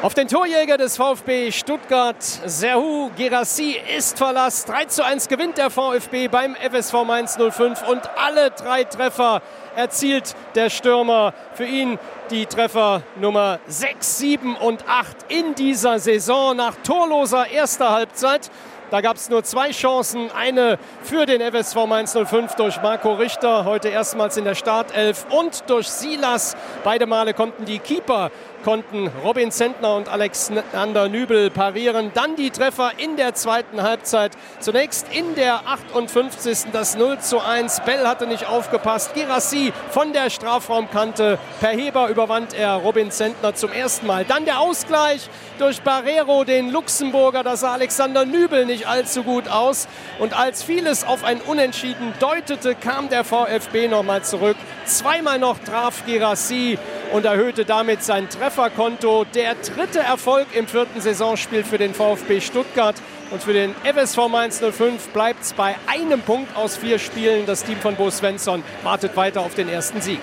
Auf den Torjäger des VfB Stuttgart, Serhou Guirassy, ist Verlass. 3:1 gewinnt der VfB beim FSV Mainz 05 und alle 3 Treffer erzielt der Stürmer. Für ihn die Treffer Nummer 6, 7 und 8 in dieser Saison nach torloser erster Halbzeit. Da gab es nur 2 Chancen, eine für den FSV Mainz 05 durch Marco Richter, heute erstmals in der Startelf, und durch Silas. Beide Male konnten die Keeper, Robin Zentner und Alexander Nübel parieren. Dann die Treffer in der zweiten Halbzeit. Zunächst in der 58. das 0:1. Bell hatte nicht aufgepasst. Guirassy von der Strafraumkante. Per Heber überwand er Robin Zentner zum ersten Mal. Dann der Ausgleich durch Barrero, den Luxemburger. Da sah Alexander Nübel nicht allzu gut aus. Und als vieles auf ein Unentschieden deutete, kam der VfB nochmal zurück. Zweimal noch traf Guirassy und erhöhte damit sein Trefferkonto. Der 3. Erfolg im 4. Saisonspiel für den VfB Stuttgart. Und für den FSV Mainz 05 bleibt es bei einem Punkt aus 4 Spielen. Das Team von Bo Svensson wartet weiter auf den ersten Sieg.